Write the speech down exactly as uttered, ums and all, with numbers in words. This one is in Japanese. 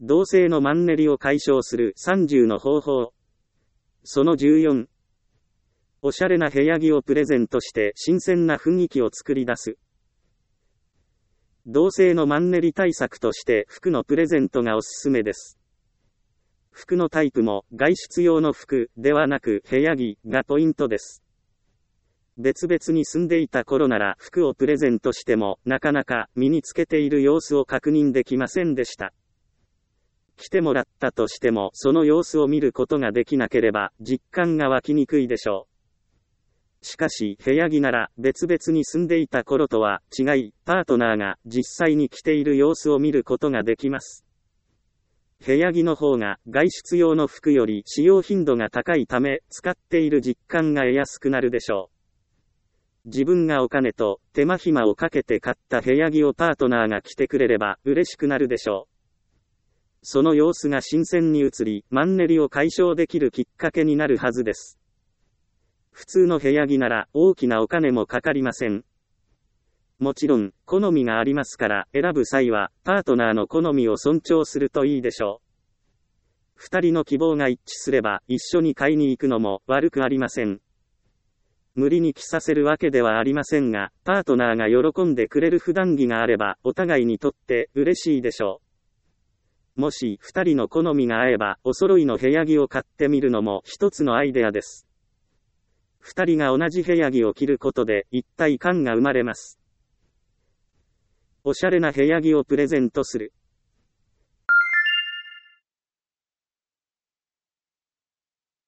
同性のマンネリを解消するさんじゅうの方法。そのじゅうよん。おしゃれな部屋着をプレゼントして新鮮な雰囲気を作り出す。同性のマンネリ対策として服のプレゼントがおすすめです。服のタイプも外出用の服ではなく部屋着がポイントです。別々に住んでいた頃なら服をプレゼントしてもなかなか身につけている様子を確認できませんでした。着てもらったとしてもその様子を見ることができなければ実感が湧きにくいでしょう。しかし部屋着なら別々に住んでいた頃とは違い、パートナーが実際に着ている様子を見ることができます。部屋着の方が外出用の服より使用頻度が高いため使っている実感が得やすくなるでしょう。自分がお金と手間暇をかけて買った部屋着をパートナーが着てくれれば嬉しくなるでしょう。その様子が新鮮に映り、マンネリを解消できるきっかけになるはずです。普通の部屋着なら大きなお金もかかりません。もちろん、好みがありますから選ぶ際はパートナーの好みを尊重するといいでしょう。二人の希望が一致すれば一緒に買いに行くのも悪くありません。無理に着させるわけではありませんが、パートナーが喜んでくれる普段着があればお互いにとって嬉しいでしょう。もし二人の好みが合えばお揃いの部屋着を買ってみるのも一つのアイデアです。二人が同じ部屋着を着ることで一体感が生まれます。おしゃれな部屋着をプレゼントする。